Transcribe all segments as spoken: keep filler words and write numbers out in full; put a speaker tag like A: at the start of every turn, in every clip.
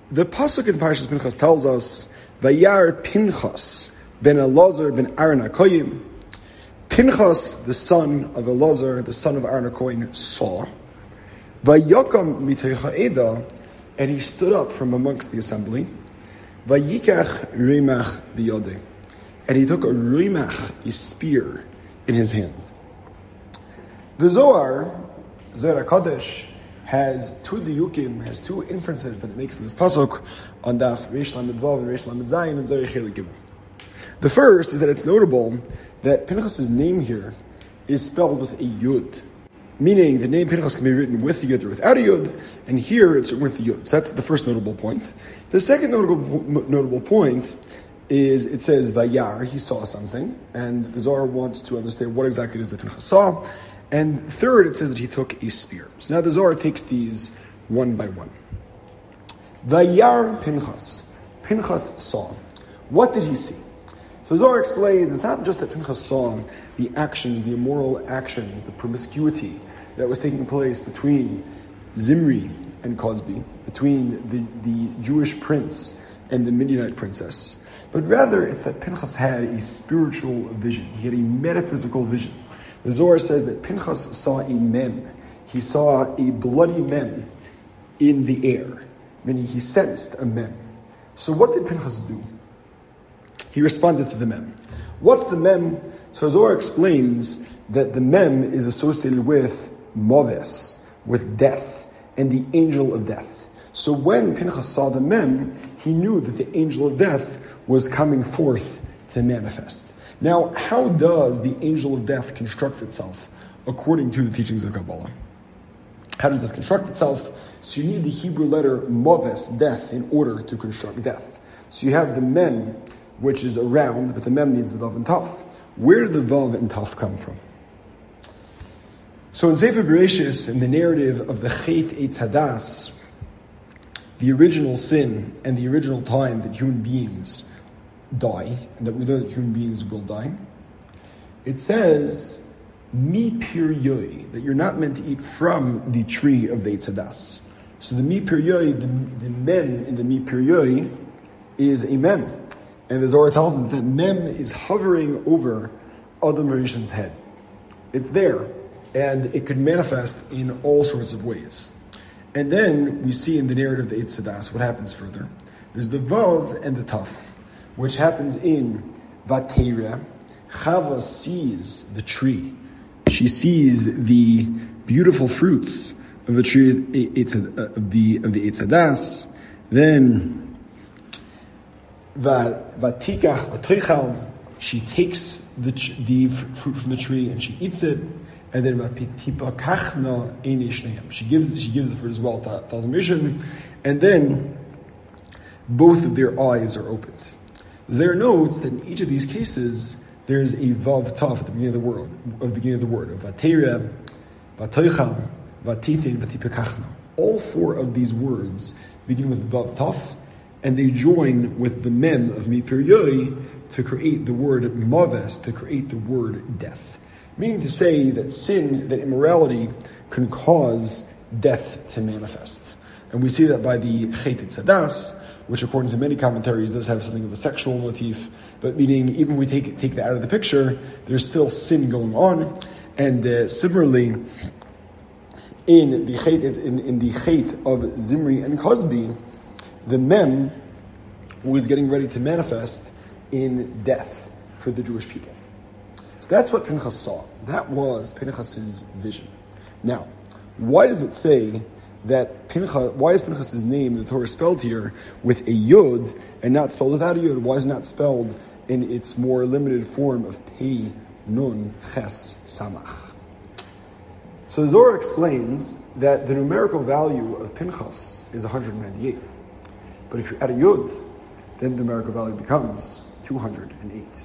A: The pasuk in Parshas Pinchas tells us, Vayar Pinchas ben Elazar ben Aaron HaKohen. Pinchas, the son of Elazar, the son of Aaron HaKohen, saw. Vayakam mitoich ha'eda, and he stood up from amongst the assembly. Vayikach rimach biyodeh, and he took a rimach, a spear, in his hand. The Zohar, Zohar HaKadosh, has two diyukim, has two inferences that it makes in this pasuk on daf Reish Lamed Vav and Reish Lamed Zayin and Zohar Chelik Gimel. The first is that it's notable that Pinchas' name here is spelled with a yud, meaning the name Pinchas can be written with a yud or without a yud, and here it's with a yud. So that's the first notable point. The second notable notable point is it says Vayar, he saw something, and the Zohar wants to understand what exactly it is that Pinchas saw. And third, it says that he took a spear. So now the Zohar takes these one by one. Vayar Pinchas. Pinchas saw. What did he see? So the Zohar explains, it's not just that Pinchas saw the actions, the immoral actions, the promiscuity that was taking place between Zimri and Cosby, between the, the Jewish prince and the Midianite princess, but rather it's that Pinchas had a spiritual vision. He had a metaphysical vision. The Zohar says that Pinchas saw a mem. He saw a bloody mem in the air, meaning he sensed a mem. So what did Pinchas do? He responded to the mem. What's the mem? So Zohar explains that the mem is associated with moves, with death, and the angel of death. So when Pinchas saw the mem, he knew that the angel of death was coming forth to manifest. Now, how does the angel of death construct itself according to the teachings of Kabbalah? How does it construct itself? So you need the Hebrew letter moves, death, in order to construct death. So you have the mem, which is around, but the mem needs the vav and taf. Where did the vav and taf come from? So in Sefer Bereshis, in the narrative of the Chet Eitz Hadas, the original sin and the original time that human beings die, and that we know that human beings will die, it says, Mi piryoi, that you're not meant to eat from the tree of the Eitz Hadas. So the Mi piryoi, the, the mem in the Mi piryoi, is a mem. And the Zohar tells us that mem is hovering over Adam Rishon's head. It's there, and it could manifest in all sorts of ways. And then we see in the narrative of the Eitz Hadas what happens further. There's the vav and the taf, which happens in Vatera. Chava sees the tree. She sees the beautiful fruits of the tree of the of the Eitz Hadas. Then Vatikach Vatoichal, she takes the the fruit from the tree and she eats it. And then Vatipakachna Eini Shneim, she gives she gives the fruit as well to Adam Rishon, and then both of their eyes are opened. Zohar notes that in each of these cases, there's a vav taf at the beginning of the word, of the beginning of the word, of vatera, vatoicham, vatitin, vatipekachna. All four of these words begin with vav taf, and they join with the mem of mi piryoi to create the word maves, to create the word death. Meaning to say that sin, that immorality, can cause death to manifest. And we see that by the Chet Eitz Hadas, which according to many commentaries does have something of a sexual motif, but meaning even if we take take that out of the picture, there's still sin going on. And uh, similarly, in the Chet in, in the Chet of Zimri and Cosby, the mem was getting ready to manifest in death for the Jewish people. So that's what Pinchas saw. That was Pinchas' vision. Now, why does it say that Pinchas, why is Pinchas' name in the Torah spelled here with a yud and not spelled without a yud? Why is it not spelled in its more limited form of Pei, Nun, Ches, Samach? So the Zohar explains that the numerical value of Pinchas is one hundred ninety-eight. But if you add a yud, then the numerical value becomes two hundred eight.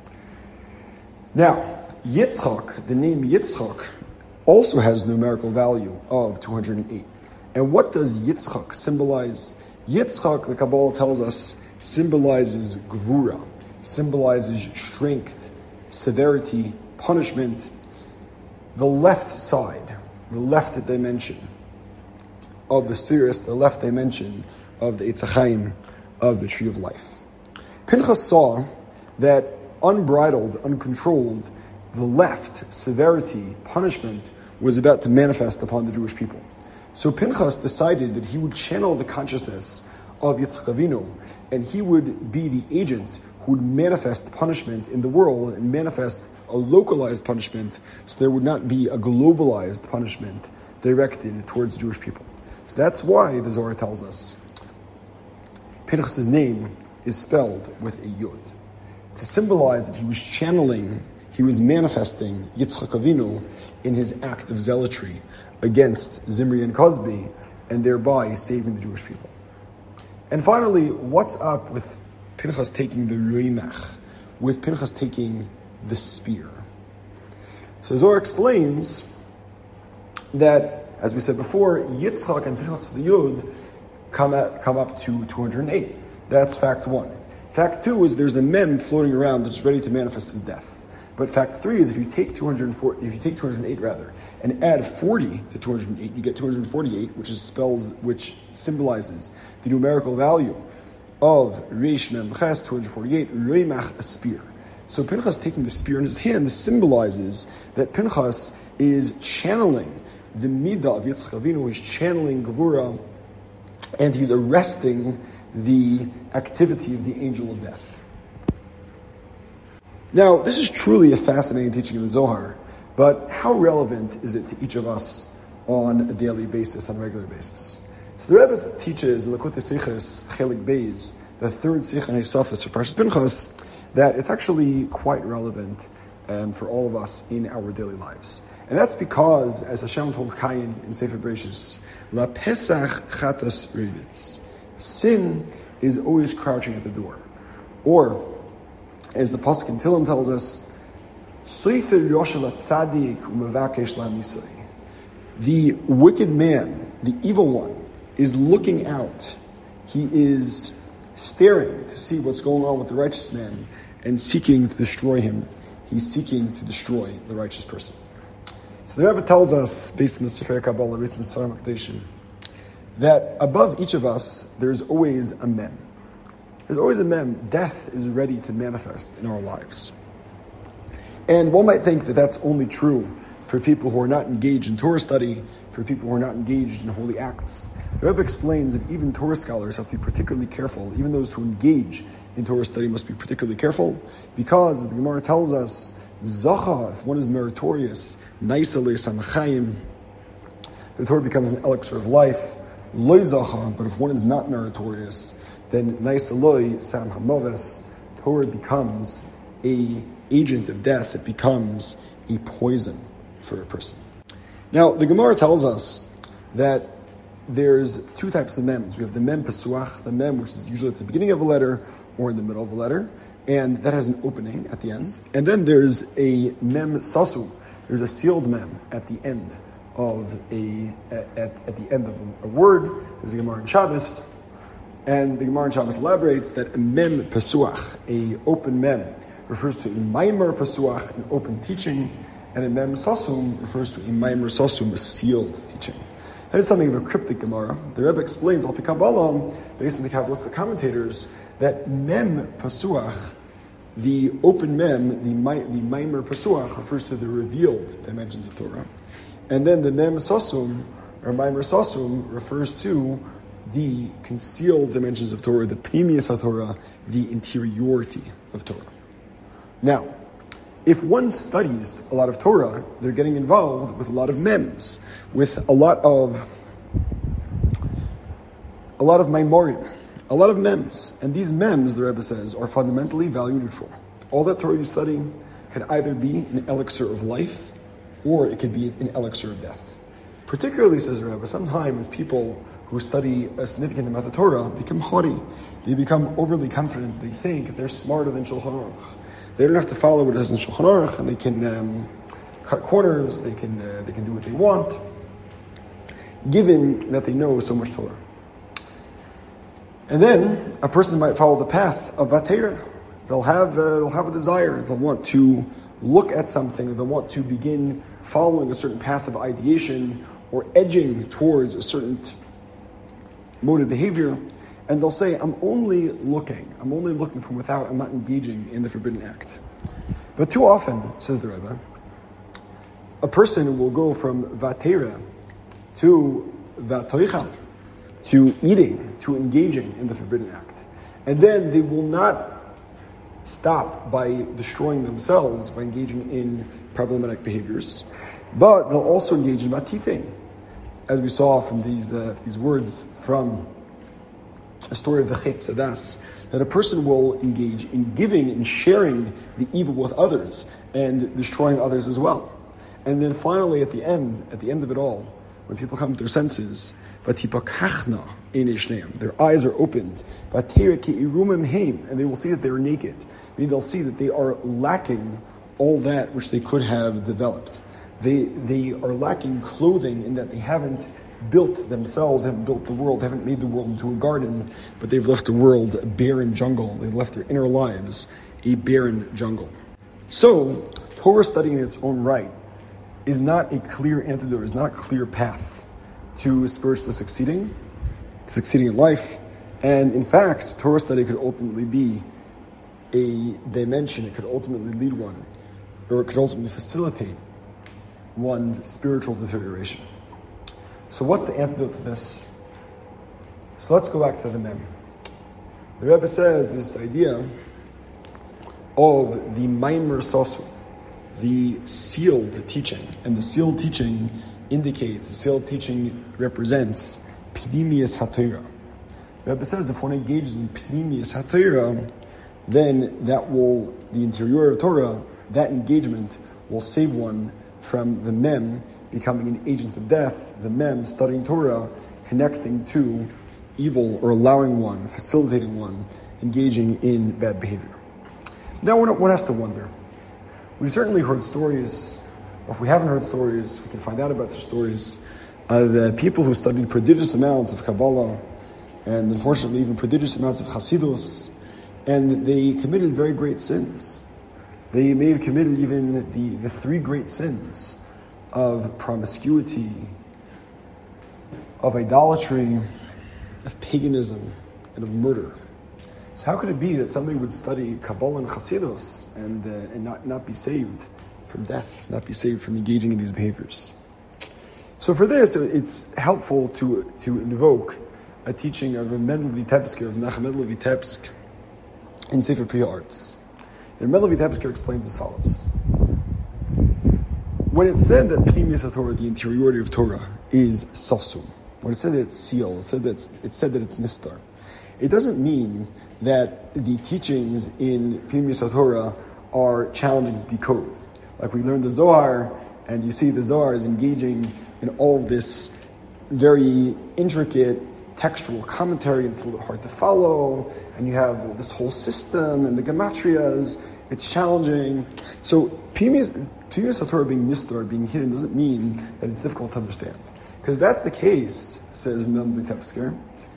A: Now, Yitzchak, the name Yitzchak, also has numerical value of two hundred eight. And what does Yitzchak symbolize? Yitzchak, the Kabbalah tells us, symbolizes Gvura, symbolizes strength, severity, punishment. The left side, the left dimension of the Sirius, the left dimension, of the Eitz HaChaim, of the tree of life. Pinchas saw that unbridled, uncontrolled, the left, severity, punishment was about to manifest upon the Jewish people. So Pinchas decided that he would channel the consciousness of Yitzchak Avinu, and he would be the agent who would manifest punishment in the world and manifest a localized punishment, so there would not be a globalized punishment directed towards Jewish people. So that's why the Zohar tells us Pinchas' name is spelled with a yud, to symbolize that he was channeling, he was manifesting Yitzchak Avinu in his act of zealotry against Zimri and Cosby, and thereby saving the Jewish people. And finally, what's up with Pinchas taking the Reimach, with Pinchas taking the spear? So Zohar explains that, as we said before, Yitzchak and Pinchas with the Yud come, at, come up to two hundred eight. That's fact one. Fact two is there's a mem floating around that's ready to manifest his death. But fact three is if you take two hundred four, if you take two hundred eight rather, and add forty to two hundred eight, you get two hundred forty-eight, which is spells, which symbolizes the numerical value of Reish Mem Ches, two hundred forty-eight, Reimach, a spear. So Pinchas taking the spear in his hand, this symbolizes that Pinchas is channeling the midah of Yitzchak Avinu, he's channeling Gevura, and he's arresting the activity of the angel of death. Now, this is truly a fascinating teaching of the Zohar, but how relevant is it to each of us on a daily basis, on a regular basis? So the Rebbe teaches in Likutei Sichos Chelik Beis, the third Sicha in Hesafos for Parshas Pinchas, that it's actually quite relevant um, for all of us in our daily lives. And that's because, as Hashem told Cain in Sefer Bereshis, La Pesach Chatas Riditz, sin is always crouching at the door. Or, as the Pasuk in Tehillim tells us, Soifer Yoshel Tzadik Umevakesh Lamisoi. The wicked man, the evil one, is looking out. He is staring to see what's going on with the righteous man and seeking to destroy him. He's seeking to destroy the righteous person. So the Rebbe tells us, based on the Sefer Kabbalah, based on the Sfarim HaKadoshim, that above each of us, there's always a mem. There's always a mem. Death is ready to manifest in our lives. And one might think that that's only true for people who are not engaged in Torah study, for people who are not engaged in holy acts. The Rebbe explains that even Torah scholars have to be particularly careful, even those who engage in Torah study must be particularly careful, because the Gemara tells us, Zacha, if one is meritorious, Naisa le'samachayim, the Torah becomes an elixir of life. Loi Zacha, but if one is not meritorious, then Naisa loi sam hamaves, Torah becomes a agent of death. It becomes a poison for a person. Now, the Gemara tells us that there's two types of mems. We have the mem pesuach, the mem which is usually at the beginning of a letter or in the middle of a letter, and that has an opening at the end. And then there's a mem sasu. There's a sealed mem at the end of a at, at, at the end of a, a word. There's a Gemara in Shabbos, and the Gemara in Shabbos elaborates that a mem pesuach, a open mem, refers to a maimer pesuach, an open teaching, and a mem sasum refers to a maimer sasum, a sealed teaching. That is something of a cryptic Gemara. The Rebbe explains, Al Pi Kabbalah, based on the Kabbalistic commentators, that mem pesuach, the open mem, the the maimer pesuach, refers to the revealed dimensions of Torah, and then the mem sasum or maimer sasum refers to the concealed dimensions of Torah, the pnimius of Torah, the interiority of Torah. Now, if one studies a lot of Torah, they're getting involved with a lot of mems, with a lot of a lot of maimorim, a lot of mems. And these mems, the Rebbe says, are fundamentally value neutral. All that Torah you study could either be an elixir of life, or it could be an elixir of death. Particularly, says the Rebbe, sometimes people who study a significant amount of Torah become haughty. They become overly confident. They think they're smarter than Shulchan Aruch. They don't have to follow what it says in Shulchan Aruch, and they can um, cut corners. They can uh, they can do what they want, given that they know so much Torah. And then a person might follow the path of Vatera. They'll have uh, they'll have a desire. They'll want to look at something. They'll want to begin following a certain path of ideation or edging towards a certain mode of behavior. and they'll say, I'm only looking, I'm only looking from without, I'm not engaging in the forbidden act. But too often, says the Rebbe, a person will go from vatera to vatoichal, to eating, to engaging in the forbidden act. And then they will not stop by destroying themselves by engaging in problematic behaviors, but they'll also engage in matifin, as we saw from these uh, these words from a story of the Chet Sadas, that a person will engage in giving and sharing the evil with others and destroying others as well. And then finally, at the end, at the end of it all, when people come to their senses, their eyes are opened, and they will see that they are naked. Meaning they'll see that they are lacking all that which they could have developed. They they are lacking clothing in that they haven't built themselves, haven't built the world, haven't made the world into a garden, but they've left the world a barren jungle. They've left their inner lives a barren jungle. So, Torah studying in its own right is not a clear antidote, is not a clear path to spiritually succeeding, to succeeding in life. And in fact, Torah study could ultimately be a dimension, it could ultimately lead one, or it could ultimately facilitate one's spiritual deterioration. So what's the antidote to this? So let's go back to the Mem. The Rebbe says this idea of the Maimer Sosu, the sealed teaching, and the sealed teaching indicates, the sealed teaching represents Pnimius HaTorah. The Rebbe says if one engages in Pnimius HaTorah, then that will, the interior of Torah, that engagement will save one from the Mem becoming an agent of death, the Mem studying Torah, connecting to evil or allowing one, facilitating one, engaging in bad behavior. Now one has to wonder. We've certainly heard stories, or if we haven't heard stories, we can find out about such stories, of uh, people who studied prodigious amounts of Kabbalah, and unfortunately even prodigious amounts of Hasidus, and they committed very great sins. They may have committed even the, the three great sins of promiscuity, of idolatry, of paganism, and of murder. So how could it be that somebody would study Kabbalah and Hasidus and, uh, and not, not be saved from death, not be saved from engaging in these behaviors? So for this, it's helpful to, to invoke a teaching of Mendel Vitebsk, of Nachum Mendel Vitebsk, in Sefer Pri Arts. And Mendel Vitebsk explains as follows. When it said that Pnimius HaTorah, the interiority of Torah, is Sasum, when it said that it's sealed, it said that it's, it said that it's Nistar, it doesn't mean that the teachings in Pnimius HaTorah are challenging to decode. Like we learned the Zohar, and you see the Zohar is engaging in all of this very intricate textual commentary, and it's a little bit hard to follow, and you have this whole system and the gematrias, it's challenging. So Pnimius HaTorah being nistar, being hidden, doesn't mean that it's difficult to understand. Because that's the case, says Mendel Vitebsk.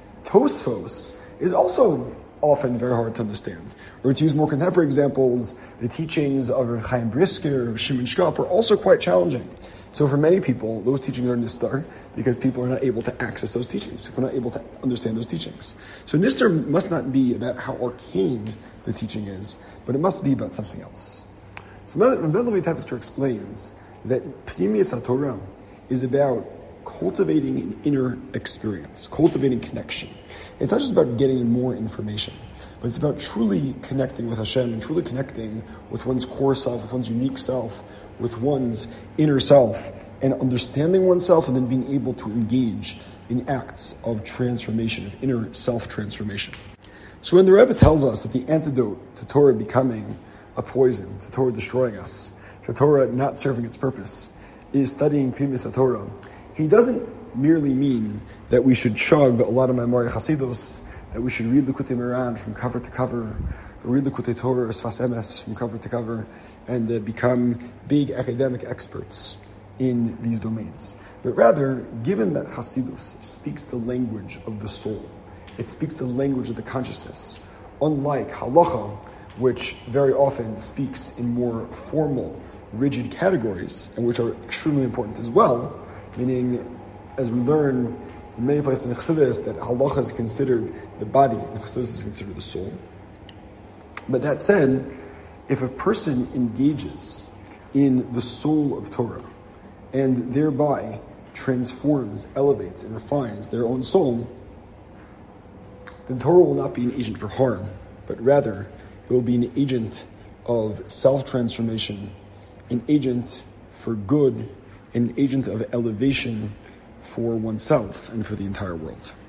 A: Tosfos is also often very hard to understand. Or to use more contemporary examples, the teachings of Rav Chaim Brisker, of Shimon Shkop are also quite challenging. So for many people, those teachings are nistar because people are not able to access those teachings. People are not able to understand those teachings. So nistar must not be about how arcane the teaching is, but it must be about something else. So Mendel Vitebsk explains that Pnimius HaTorah is about cultivating an inner experience, cultivating connection. It's not just about getting more information, but it's about truly connecting with Hashem and truly connecting with one's core self, with one's unique self, with one's inner self, and understanding oneself, and then being able to engage in acts of transformation, of inner self-transformation. So when the Rebbe tells us that the antidote to Torah becoming a poison, to Torah destroying us, to Torah not serving its purpose, is studying Pnimius HaTorah, he doesn't merely mean that we should chug a lot of Maimorei Chasidus, that we should read Likutei Moharan from cover to cover, or read Likutei Torah or Sfas Emes from cover to cover, and uh, become big academic experts in these domains. But rather, given that Chasidus speaks the language of the soul, it speaks the language of the consciousness, unlike Halacha, which very often speaks in more formal, rigid categories, and which are extremely important as well, meaning, as we learn in many places in Chassidus that halacha is considered the body and Chassidus is considered the soul. But that said, if a person engages in the soul of Torah and thereby transforms, elevates, and refines their own soul, then Torah will not be an agent for harm, but rather it will be an agent of self-transformation, an agent for good, an agent of elevation for oneself and for the entire world.